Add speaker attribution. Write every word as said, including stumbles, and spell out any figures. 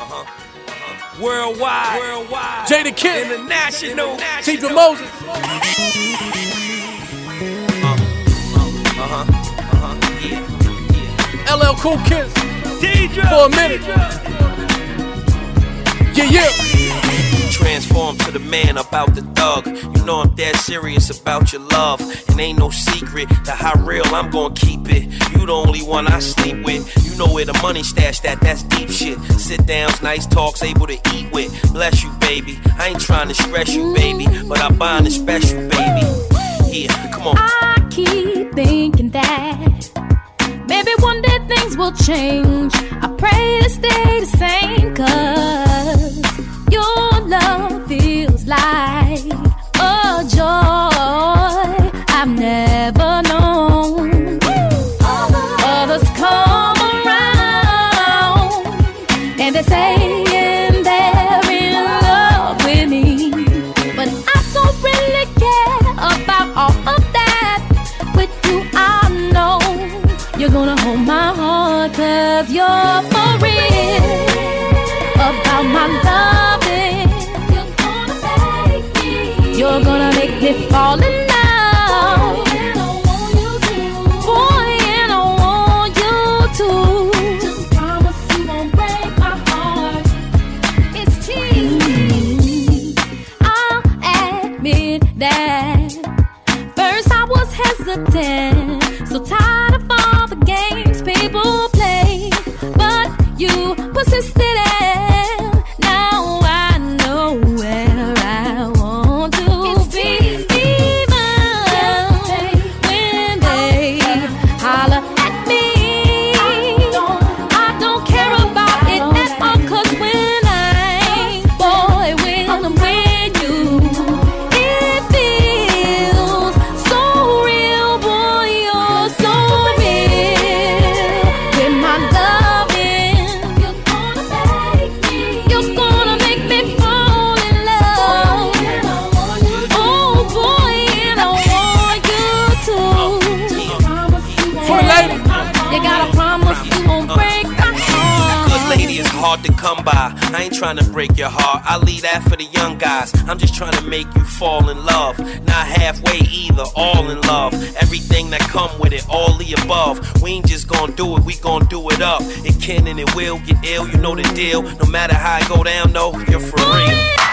Speaker 1: Uh-huh. Worldwide, worldwide,
Speaker 2: Jada Kid,
Speaker 1: international,
Speaker 2: Teacher Moses.
Speaker 1: Uh-huh, uh-huh, yeah, yeah.
Speaker 2: L L Cool Kids, for a minute. Yeah, yeah.
Speaker 1: Transform to the man about the thug. You know I'm dead serious about your love. And ain't no secret that how real I'm gonna keep it. You the only one I sleep with. You know where the money stashed at, that's deep shit. Sit downs, nice talks, able to eat with. Bless you, baby. I ain't trying to stress you, baby, but I bind and special, baby. Yeah, come on.
Speaker 3: I keep thinking that maybe one day things will change. I pray to stay the same, cause your love feels like a joy I've never known. Others come around and they're saying they're in love with me, but I don't really care about all of that. With you I know you're gonna hold my heart, cause you're for real about my loving. You're gonna make me, you're gonna make me fall in love. Boy, and I want you to. Boy, and I want you to. Just promise you won't break my heart. It's cheesy, I'll admit that. First I was hesitant, so tired of all the games people play, but you persisted, and now I know where I want to be. Even when they holler at me, I don't care about it at all, cause when I, boy, when I'm with you, it feels so real, boy, you're so real. With my loving, you're gonna make me, you're gonna make me fall in love. Oh boy, and I want you to. Just promise you won't
Speaker 2: For the lady.
Speaker 3: You gotta promise you won't break my heart.
Speaker 1: Good lady is hard to come by. I ain't trying to break your heart. I leave that for the young guys. I'm just trying to make you fall in love. Not halfway either, all in love. Everything that come with it, all the above. We ain't just gonna do it, we gonna do it up. It can and it will get ill, you know the deal. No matter how I go down, no, you're for real.